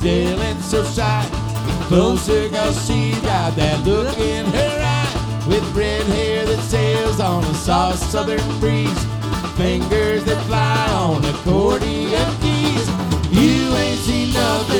feeling so shy. Closer, 'cause she's got that look in her eye, with red hair that sails on a soft southern breeze, fingers that fly on accordion keys. You ain't seen nothing